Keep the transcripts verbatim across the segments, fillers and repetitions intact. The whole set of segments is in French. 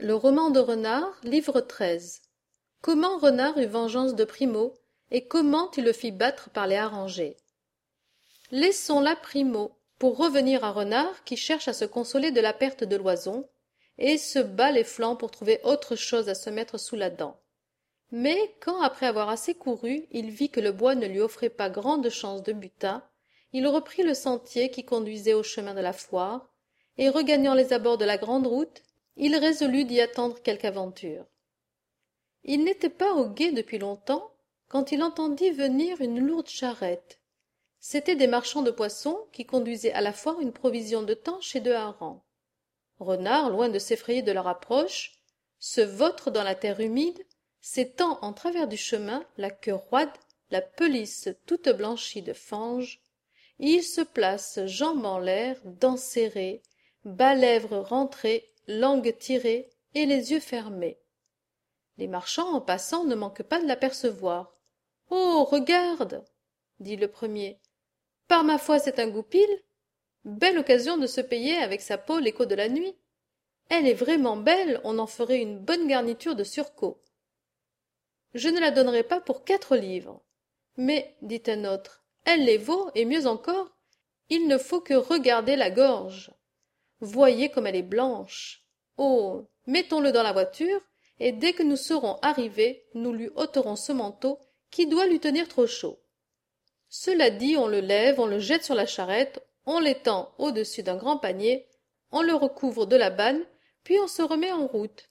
Le roman de Renard, livre treize. Comment Renard eut vengeance de Primo, et comment il le fit battre par les harengers. Laissons là Primo, pour revenir à Renard qui cherche à se consoler de la perte de l'oison, et se bat les flancs pour trouver autre chose à se mettre sous la dent. Mais quand, après avoir assez couru, il vit que le bois ne lui offrait pas grande chance de butin, il reprit le sentier qui conduisait au chemin de la foire, et regagnant les abords de la grande route, il résolut d'y attendre quelque aventure. Il n'était pas au gué depuis longtemps, quand il entendit venir une lourde charrette. C'étaient des marchands de poissons qui conduisaient à la foire une provision de thon chez deux harengs. Renard, loin de s'effrayer de leur approche, se vautre dans la terre humide, s'étend en travers du chemin, la queue roide, la pelisse toute blanchie de fange. Il se place, jambes en l'air, dents serrées, bas lèvres rentrées, langue tirée et les yeux fermés. Les marchands, en passant, ne manquent pas de l'apercevoir. « Oh, regarde !» dit le premier. « Par ma foi, c'est un goupil. Belle occasion de se payer avec sa peau l'écho de la nuit. Elle est vraiment belle, on en ferait une bonne garniture de surcot. Je ne la donnerai pas pour quatre livres. Mais, dit un autre, elle les vaut, et mieux encore, il ne faut que regarder la gorge. Voyez comme elle est blanche. Oh, mettons-le dans la voiture, et dès que nous serons arrivés, nous lui ôterons ce manteau qui doit lui tenir trop chaud. Cela dit, on le lève, on le jette sur la charrette, on l'étend au-dessus d'un grand panier, on le recouvre de la banne, puis on se remet en route.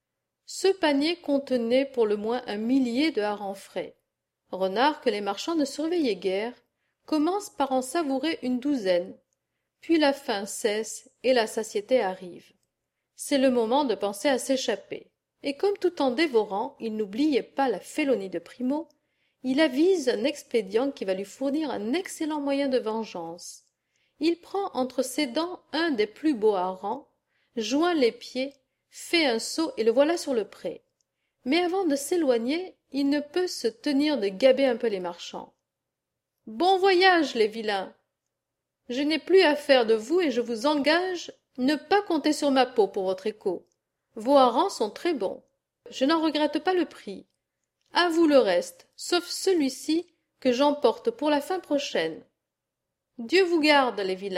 Ce panier contenait pour le moins un millier de harengs frais. Renard, que les marchands ne surveillaient guère, commence par en savourer une douzaine. Puis la faim cesse et la satiété arrive. C'est le moment de penser à s'échapper. Et comme tout en dévorant, il n'oubliait pas la félonie de Primo, il avise un expédient qui va lui fournir un excellent moyen de vengeance. Il prend entre ses dents un des plus beaux harengs, joint les pieds, fait un saut et le voilà sur le pré. Mais avant de s'éloigner, il ne peut se tenir de gaber un peu les marchands. « Bon voyage, les vilains! Je n'ai plus affaire de vous et je vous engage ne pas compter sur ma peau pour votre écho. Vos harengs sont très bons. Je n'en regrette pas le prix. À vous le reste, sauf celui-ci que j'emporte pour la fin prochaine. Dieu vous garde, les vilains. »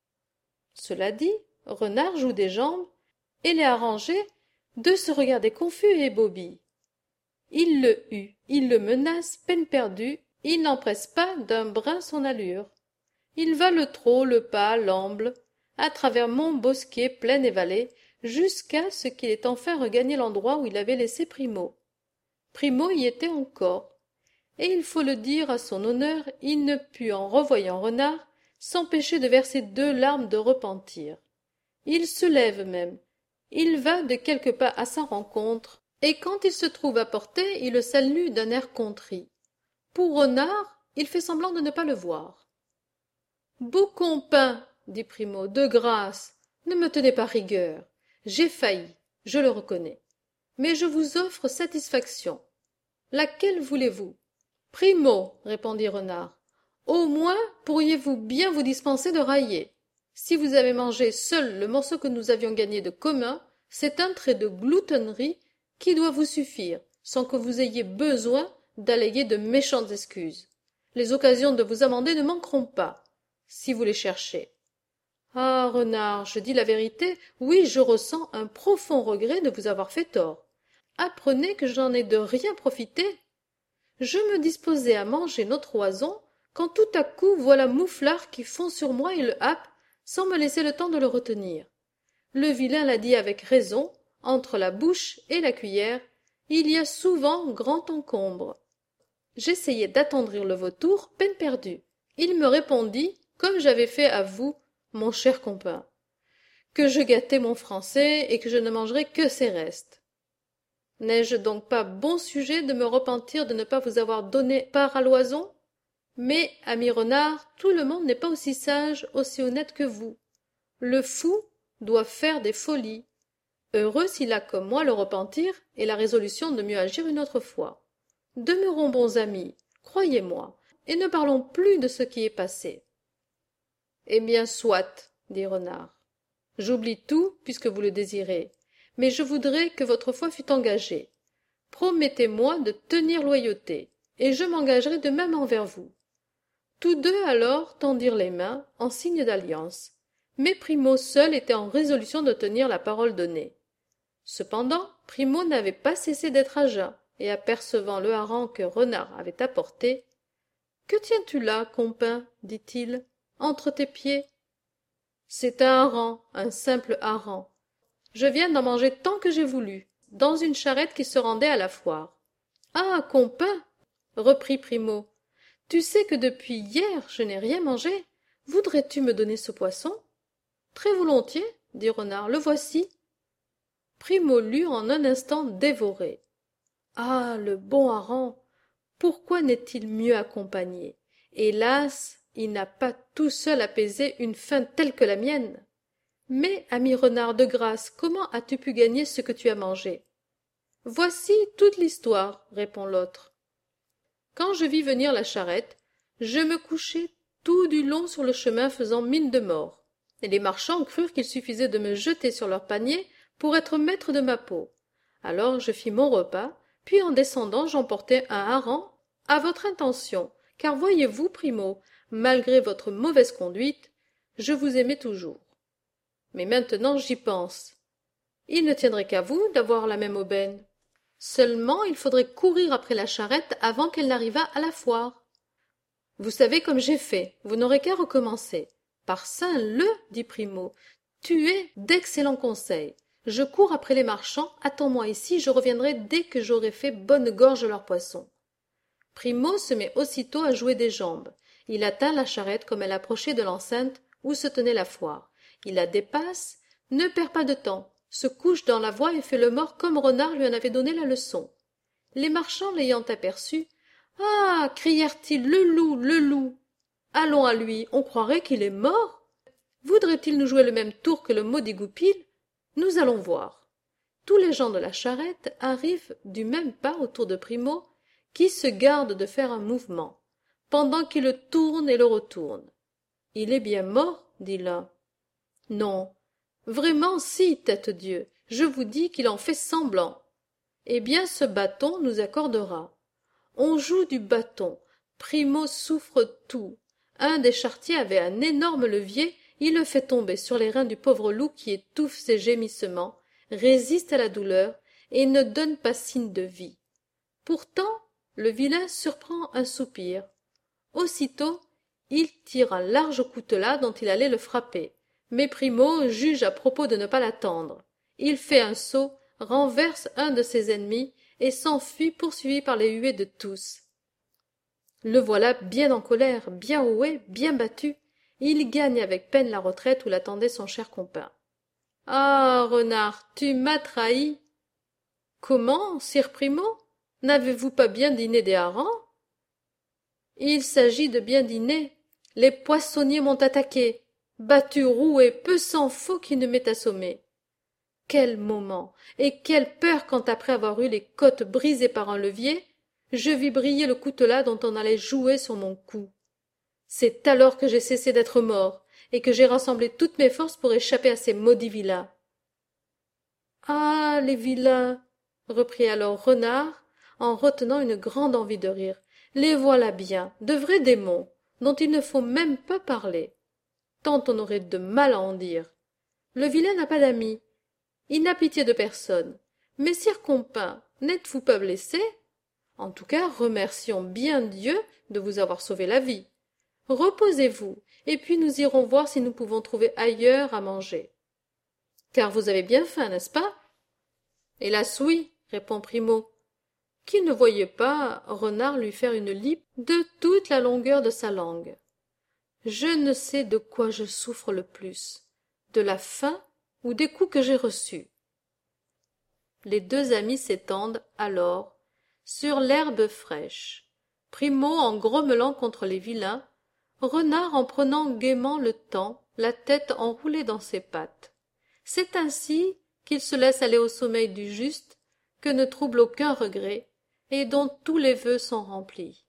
Cela dit, Renard joue des jambes, et les harengers, deux se regardaient confus et ébobis. Il le hue, il le menace, peine perdue, il n'empresse pas d'un brin son allure. Il va le trot, le pas, l'amble, à travers monts, bosquets, plaines et vallées, jusqu'à ce qu'il ait enfin regagné l'endroit où il avait laissé Primo. Primo y était encore, et il faut le dire à son honneur, il ne put, en revoyant Renard, s'empêcher de verser deux larmes de repentir. Il se lève même, il va de quelques pas à sa rencontre, et quand il se trouve à portée, il le salue d'un air contrit. Pour Renard, il fait semblant de ne pas le voir. « Beau compin, dit Primo, de grâce, ne me tenez pas rigueur. J'ai failli, je le reconnais. Mais je vous offre satisfaction. Laquelle voulez-vous ? Primo, répondit Renard. Au moins pourriez-vous bien vous dispenser de railler. Si vous avez mangé seul le morceau que nous avions gagné de commun, c'est un trait de gloutonnerie qui doit vous suffire, sans que vous ayez besoin d'alléguer de méchantes excuses. Les occasions de vous amender ne manqueront pas, si vous les cherchez. Ah, Renard, je dis la vérité, oui, je ressens un profond regret de vous avoir fait tort. Apprenez que je n'en ai de rien profité. Je me disposais à manger notre oison, quand tout à coup voilà Mouflar qui fond sur moi et le happe, sans me laisser le temps de le retenir. Le vilain l'a dit avec raison, entre la bouche et la cuillère, il y a souvent grand encombre. J'essayai d'attendrir le vautour, peine perdue. Il me répondit, comme j'avais fait à vous, mon cher compagnon, que je gâtais mon français et que je ne mangerais que ses restes. N'ai-je donc pas bon sujet de me repentir de ne pas vous avoir donné part à l'oison? Mais, ami Renard, tout le monde n'est pas aussi sage, aussi honnête que vous. Le fou doit faire des folies. Heureux s'il a comme moi le repentir et la résolution de mieux agir une autre fois. Demeurons bons amis, croyez-moi, et ne parlons plus de ce qui est passé. Eh bien, soit, dit Renard. J'oublie tout, puisque vous le désirez. mais je voudrais que votre foi fût engagée. Promettez-moi de tenir loyauté, et je m'engagerai de même envers vous. » Tous deux alors tendirent les mains en signe d'alliance, mais Primo seul était en résolution de tenir la parole donnée. Cependant, Primo n'avait pas cessé d'être à jeun, et apercevant le hareng que Renard avait apporté, « Que tiens-tu là, compin ?» dit-il, « entre tes pieds ?»« C'est un hareng, un simple hareng. Je viens d'en manger tant que j'ai voulu, dans une charrette qui se rendait à la foire. »« Ah, compin !» reprit Primo, « tu sais que depuis hier je n'ai rien mangé. Voudrais-tu me donner ce poisson ?»« Très volontiers, » dit Renard, « le voici. » Primo l'eut en un instant dévoré. Ah, le bon hareng! Pourquoi n'est-il mieux accompagné? Hélas, il n'a pas tout seul apaisé une faim telle que la mienne. Mais, ami Renard, de grâce, comment as-tu pu gagner ce que tu as mangé? Voici toute l'histoire, répond l'autre. Quand je vis venir la charrette, je me couchai tout du long sur le chemin faisant mine de mort, et les marchands crurent qu'il suffisait de me jeter sur leur panier pour être maître de ma peau. Alors je fis mon repas, puis en descendant j'emportai un hareng à votre intention, car voyez-vous, Primo, malgré votre mauvaise conduite, je vous aimais toujours. Mais maintenant j'y pense. Il ne tiendrait qu'à vous d'avoir la même aubaine. Seulement il faudrait courir après la charrette avant qu'elle n'arrivât à la foire. Vous savez comme j'ai fait, vous n'aurez qu'à recommencer. Par saint le, dit Primo, tu es d'excellents conseils. Je cours après les marchands, attends-moi ici, je reviendrai dès que j'aurai fait bonne gorge leur poisson. Primo se met aussitôt à jouer des jambes. Il atteint la charrette comme elle approchait de l'enceinte où se tenait la foire. Il la dépasse, ne perd pas de temps, se couche dans la voie et fait le mort comme Renard lui en avait donné la leçon. Les marchands l'ayant aperçu, « Ah !» crièrent-ils, « le loup, le loup ! Allons à lui, on croirait qu'il est mort. Voudrait-il nous jouer le même tour que le maudit Goupil? Nous allons voir. » Tous les gens de la charrette arrivent du même pas autour de Primo, qui se garde de faire un mouvement, pendant qu'il le tourne et le retourne. « Il est bien mort, » dit l'un. « Non, vraiment si, tête-dieu, je vous dis qu'il en fait semblant. Eh bien, ce bâton nous accordera. On joue du bâton. Primo souffre tout. Un des charretiers avait un énorme levier, il le fait tomber sur les reins du pauvre loup qui étouffe ses gémissements, résiste à la douleur et ne donne pas signe de vie. Pourtant, le vilain surprend un soupir. Aussitôt, il tire un large coutelas dont il allait le frapper. Mais Primo juge à propos de ne pas l'attendre. Il fait un saut, renverse un de ses ennemis et s'enfuit poursuivi par les huées de tous. Le voilà bien en colère, bien roué, bien battu. Il gagne avec peine la retraite où l'attendait son cher compagnon. « Ah, Renard, tu m'as trahi. »« Comment, sire Primo? N'avez-vous pas bien dîné des harengs ?»« Il s'agit de bien dîner. Les poissonniers m'ont attaqué. Battu, roué, peu s'en faut qui ne m'ait assommé. Quel moment, et quelle peur quand après avoir eu les côtes brisées par un levier, je vis briller le coutelas dont on allait jouer sur mon cou. C'est alors que j'ai cessé d'être mort, et que j'ai rassemblé toutes mes forces pour échapper à ces maudits vilains. »« Ah, les vilains !» reprit alors Renard, en retenant une grande envie de rire. « Les voilà bien, de vrais démons, dont il ne faut même pas parler. Tant on aurait de mal à en dire. Le vilain n'a pas d'amis. Il n'a pitié de personne. Mais, sire Compin, n'êtes-vous pas blessé? En tout cas, remercions bien Dieu de vous avoir sauvé la vie. Reposez-vous, et puis nous irons voir si nous pouvons trouver ailleurs à manger. Car vous avez bien faim, n'est-ce pas? Hélas oui, répond Primo, qui ne voyait pas Renard lui faire une lippe de toute la longueur de sa langue. Je ne sais de quoi je souffre le plus, de la faim ou des coups que j'ai reçus. Les deux amis s'étendent alors sur l'herbe fraîche, Primo en grommelant contre les vilains, Renard en prenant gaiement le temps, la tête enroulée dans ses pattes. C'est ainsi qu'il se laisse aller au sommeil du juste, que ne trouble aucun regret, et dont tous les vœux sont remplis.